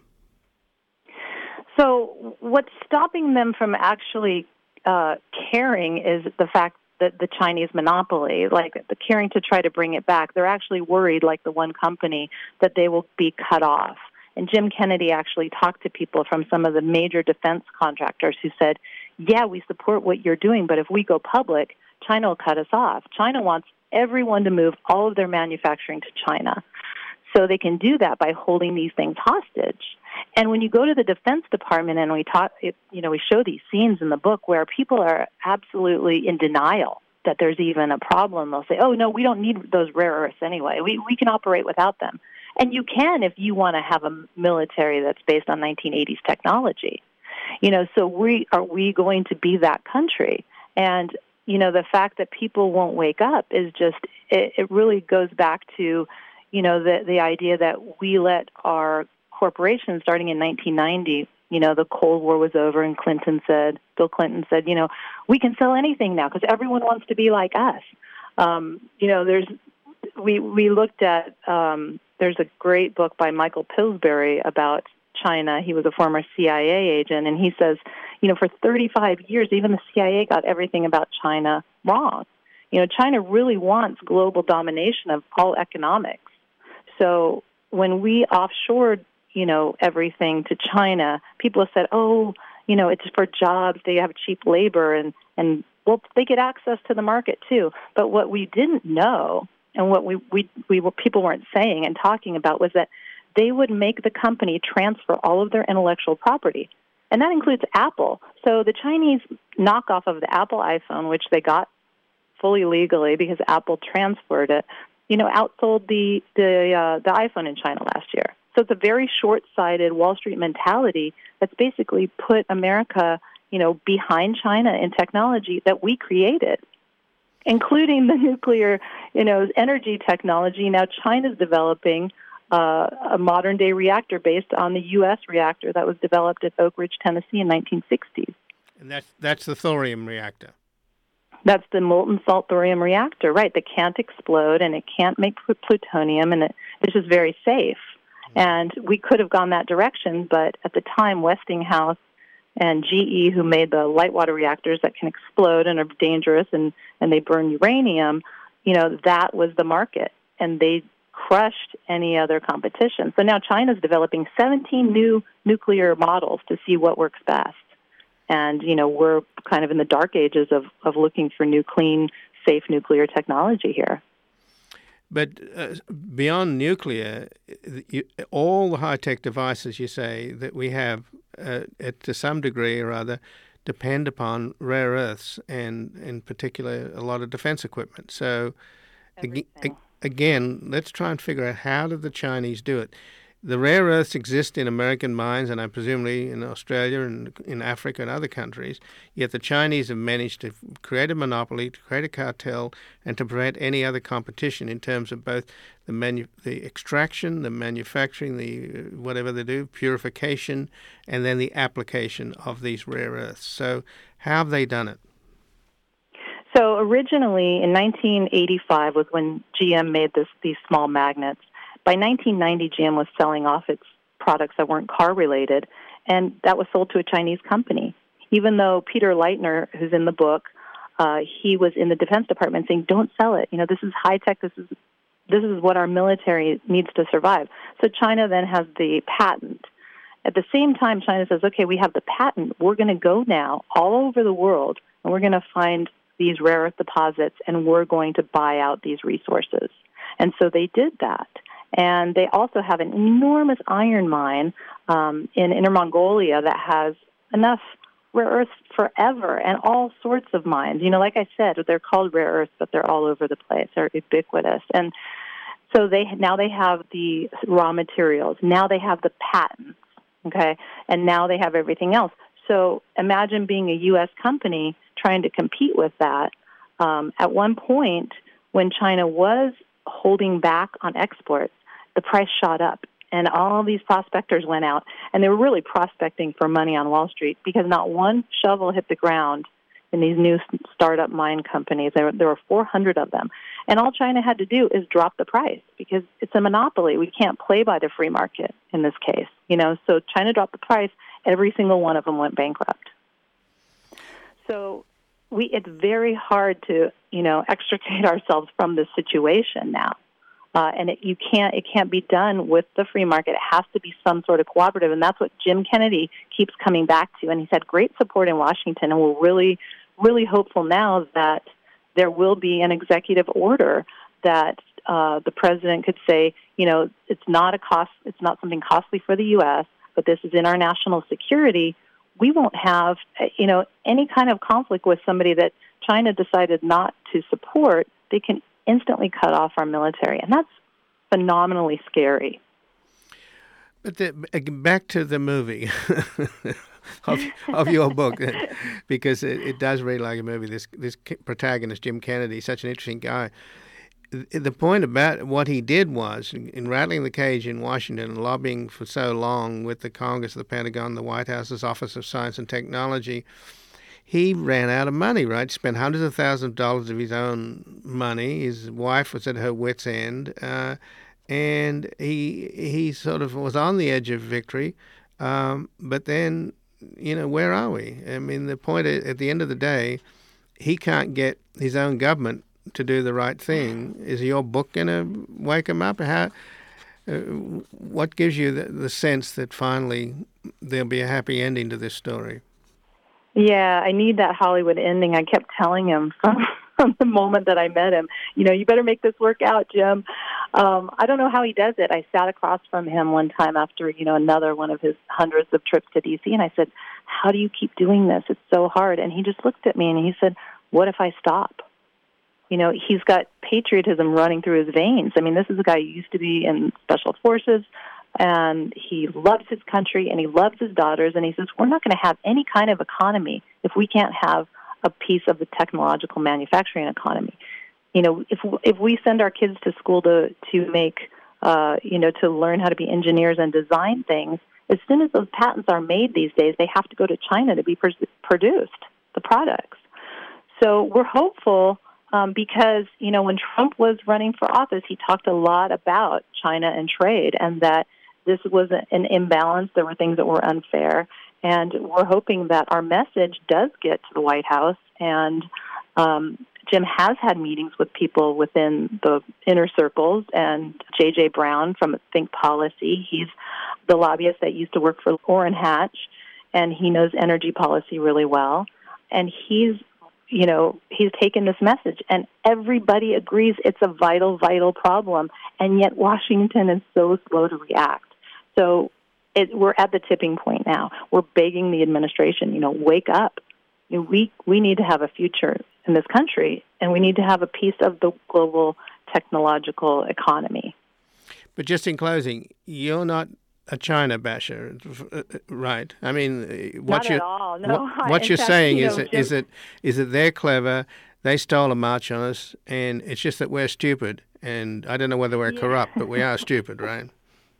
So what's stopping them from actually uh, caring is the fact that the Chinese monopoly, like the caring to try to bring it back, they're actually worried, like the one company, that they will be cut off. And Jim Kennedy actually talked to people from some of the major defense contractors who said, yeah, we support what you're doing, but if we go public, China will cut us off. China wants everyone to move all of their manufacturing to China. So they can do that by holding these things hostage. And when you go to the Defense Department and we talk, you know, we show these scenes in the book where people are absolutely in denial that there's even a problem. They'll say, oh, no, we don't need those rare earths anyway. We, we can operate without them. And you can if you want to have a military that's based on nineteen eighties technology. You know, so we are we going to be that country? And you know, the fact that people won't wake up is just, it, it really goes back to, you know, the the idea that we let our corporations, starting in nineteen ninety, you know, the Cold War was over and Clinton said, Bill Clinton said, you know, we can sell anything now because everyone wants to be like us. Um, you know, there's, we, we looked at, um, there's a great book by Michael Pillsbury about China. He was a former C I A agent, and he says, you know, for thirty-five years, even the C I A got everything about China wrong. You know, China really wants global domination of all economics. So when we offshored, you know, everything to China, people have said, oh, you know, it's for jobs, they have cheap labor, and, and well, they get access to the market too. But what we didn't know, and what we, we, we people weren't saying and talking about, was that they would make the company transfer all of their intellectual property. And that includes Apple. So the Chinese knockoff of the Apple iPhone, which they got fully legally because Apple transferred it, you know, outsold the the uh, the iPhone in China last year. So it's a very short-sighted Wall Street mentality that's basically put America, you know, behind China in technology that we created, including the nuclear, you know, energy technology. Now China's developing Uh, a modern-day reactor based on the U S reactor that was developed at Oak Ridge, Tennessee in nineteen sixties. And that's, that's the thorium reactor. That's the molten salt thorium reactor, right, that can't explode and it can't make plutonium, and it, it's just very safe. Mm-hmm. And we could have gone that direction, but at the time, Westinghouse and G E, who made the light water reactors that can explode and are dangerous and, and they burn uranium, you know, that was the market. And they crushed any other competition. So now China's developing seventeen new nuclear models to see what works best. And, you know, we're kind of in the dark ages of, of looking for new, clean, safe nuclear technology here. But uh, beyond nuclear, you, all the high-tech devices, you say, that we have, uh, at, to some degree or other, depend upon rare earths and, in particular, a lot of defense equipment. So, ag- again, let's try and figure out how did the Chinese do it. The rare earths exist in American mines, and I presumably in Australia and in Africa and other countries, yet the Chinese have managed to create a monopoly, to create a cartel, and to prevent any other competition in terms of both the manu- the extraction, the manufacturing, the uh, whatever they do, purification, and then the application of these rare earths. So how have they done it? So originally in nineteen eighty-five was when G M made this these small magnets. By nineteen ninety, G M was selling off its products that weren't car-related, and that was sold to a Chinese company. Even though Peter Leitner, who's in the book, uh, he was in the Defense Department saying, don't sell it. You know, this is high-tech. This is this is what our military needs to survive. So China then has the patent. At the same time, China says, okay, we have the patent. We're going to go now all over the world, and we're going to find these rare earth deposits, and we're going to buy out these resources. And so they did that. And they also have an enormous iron mine um, in Inner Mongolia that has enough rare earths forever, and all sorts of mines. You know, like I said, they're called rare earths, but they're all over the place. They're ubiquitous. And so they now they have the raw materials. Now they have the patents, okay? And now they have everything else. So imagine being a U S company trying to compete with that. Um, at one point, when China was holding back on exports, the price shot up, and all these prospectors went out, and they were really prospecting for money on Wall Street because not one shovel hit the ground in these new startup mine companies. There, there were four hundred of them, and all China had to do is drop the price because it's a monopoly. We can't play by the free market in this case, you know. So China dropped the price. Every single one of them went bankrupt. So we, it's very hard to, you know, extricate ourselves from this situation now. Uh, and it, you can't, it can't be done with the free market. It has to be some sort of cooperative, and that's what Jim Kennedy keeps coming back to. And he's had great support in Washington, and we're really, really hopeful now that there will be an executive order that uh, the president could say, you know, it's not a cost, it's not something costly for the U S, but this is in our national security. We won't have, you know, any kind of conflict with somebody that China decided not to support. They can instantly cut off our military, and that's phenomenally scary. But the, back to the movie of, of your book, because it, it does read like a movie. This this protagonist, Jim Kennedy, such an interesting guy. The point about what he did was, in, in rattling the cage in Washington and lobbying for so long with the Congress, the Pentagon, the White House's Office of Science and Technology, he ran out of money, right? Spent hundreds of thousands of dollars of his own money. His wife was at her wit's end. Uh, and he he sort of was on the edge of victory. Um, but then, you know, where are we? I mean, the point is, at the end of the day, he can't get his own government to do the right thing. Is your book going to wake him up? How? Uh, what gives you the, the sense that finally there'll be a happy ending to this story? Yeah, I need that Hollywood ending. I kept telling him from, from the moment that I met him, you know, you better make this work out, Jim. Um, I don't know how he does it. I sat across from him one time after, you know, another one of his hundreds of trips to D C, and I said, how do you keep doing this? It's so hard. And he just looked at me and he said, what if I stop? You know, he's got patriotism running through his veins. I mean, this is a guy who used to be in special forces, and he loves his country, and he loves his daughters, and he says, we're not going to have any kind of economy if we can't have a piece of the technological manufacturing economy. You know, if if we send our kids to school to, to make, uh, you know, to learn how to be engineers and design things, as soon as those patents are made these days, they have to go to China to be pr- produced, the products. So we're hopeful um, because, you know, when Trump was running for office, he talked a lot about China and trade, and that this was an imbalance. There were things that were unfair. And we're hoping that our message does get to the White House. And um, Jim has had meetings with people within the inner circles. And J J. Brown from Think Policy, he's the lobbyist that used to work for Orrin Hatch, and he knows energy policy really well. And he's you know, he's taken this message, and everybody agrees it's a vital, vital problem, and yet Washington is so slow to react. So it, we're at the tipping point now. We're begging the administration, you know, wake up. You know, we, we need to have a future in this country, and we need to have a piece of the global technological economy. But just in closing, you're not a China basher, right? I mean, what not you at all. No. what, what in you're fact, saying you is know, that, is that is that they're clever, they stole a march on us, and it's just that we're stupid. And I don't know whether we're yeah. corrupt, but we are stupid, right?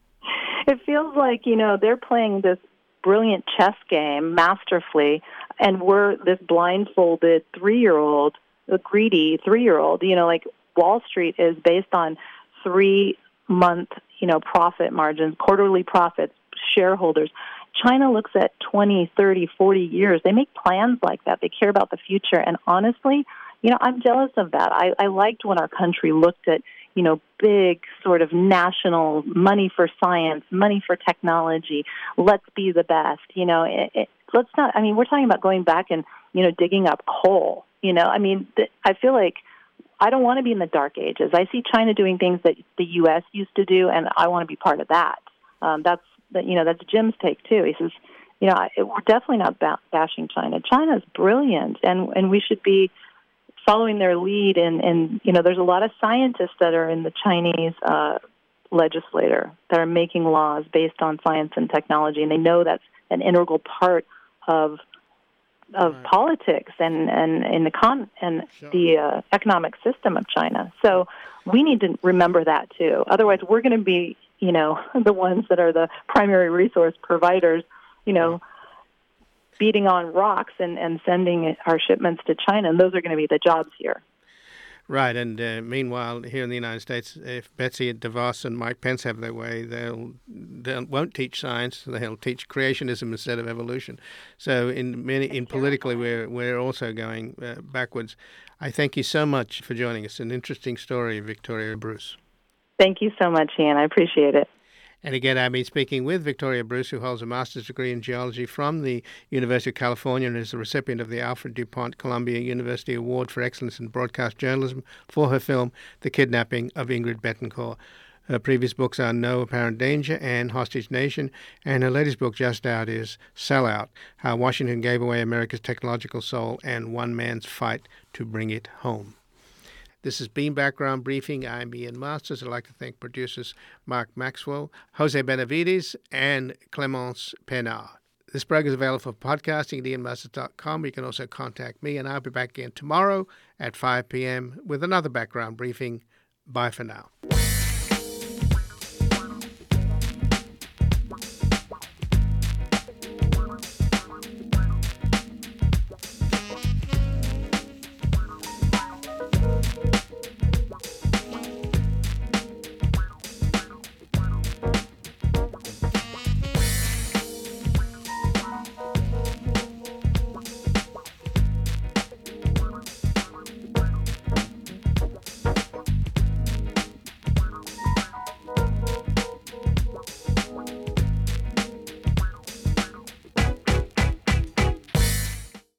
It feels like, you know, they're playing this brilliant chess game masterfully, and we're this blindfolded three-year-old, a greedy three-year-old. You know, like Wall Street is based on three-month, you know, profit margins, quarterly profits, shareholders. China looks at twenty, thirty, forty years. They make plans like that. They care about the future. And honestly, you know, I'm jealous of that. I, I liked when our country looked at, you know, big sort of national money for science, money for technology. Let's be the best. You know, it, it, let's not, I mean, we're talking about going back and, you know, digging up coal. You know, I mean, th- I feel like I don't want to be in the dark ages. I see China doing things that the U S used to do, and I want to be part of that. Um, that's, that, you know, that's Jim's take, too. He says, you know, I, we're definitely not ba- bashing China. China's brilliant, and, and we should be following their lead. And, and, you know, there's a lot of scientists that are in the Chinese uh, legislature that are making laws based on science and technology, and they know that's an integral part of of right. politics and and and the con and sure. the uh, economic system of China. So we need to remember that too. Otherwise, we're going to be, you know, the ones that are the primary resource providers, you know, right. beating on rocks and, and sending our shipments to China, and those are going to be the jobs here. Right, and uh, meanwhile, here in the United States, if Betsy DeVos and Mike Pence have their way, they'll they won't teach science; they'll teach creationism instead of evolution. So, in many, in politically, we're we're also going uh, backwards. I thank you so much for joining us. An interesting story, Victoria Bruce. Thank you so much, Ian. I appreciate it. And again, I've been speaking with Victoria Bruce, who holds a master's degree in geology from the University of California and is the recipient of the Alfred DuPont Columbia University Award for Excellence in Broadcast Journalism for her film, The Kidnapping of Ingrid Betancourt. Her previous books are No Apparent Danger and Hostage Nation, and her latest book just out is Sellout, How Washington Gave Away America's Technological Soul and One Man's Fight to Bring It Home. This has been Background Briefing. I'm Ian Masters. I'd like to thank producers Mark Maxwell, Jose Benavides, and Clemence Penard. This program is available for podcasting at ian masters dot com. You can also contact me, and I'll be back again tomorrow at five p.m. with another Background Briefing. Bye for now.